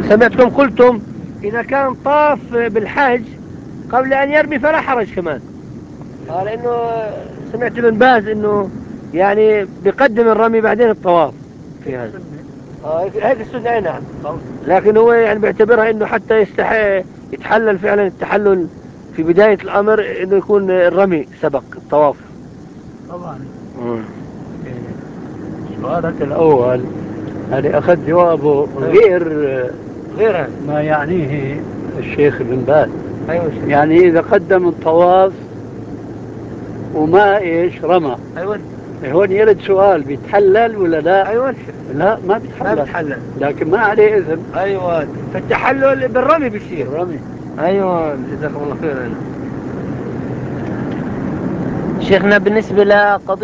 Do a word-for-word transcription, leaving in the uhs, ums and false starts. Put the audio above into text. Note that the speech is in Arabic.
سمعتكم قلتم إذا كان طاف بالحج قبل أن يرمي فلا حرج كمان. آه لأنه سمعت ابن باز إنه يعني بيقدم الرمي بعدين الطواف في هذا. آه هيك السنة. أي نعم. لكن هو يعني بيعتبرها إنه حتى يستحق يتحلل فعلا التحلل في بداية الأمر إنه يكون الرمي سبق الطواف. طبعا. سؤالك الأول هذه أخذ جوابه غير غير ما يعنيه الشيخ ابن باز. أيوة. يعني إذا قدم الطواف وما إيش رمى. أيوة. هون يرد سؤال بيتحلل ولا لا؟ أيوة. لا ما بيتحلل. ما بيتحلل. لكن ما عليه إذن. أيوة. فالتحلل بالرمي بيصير. بالرمي. أيوة. جزاكم الله خير. شيخنا بالنسبة لقضية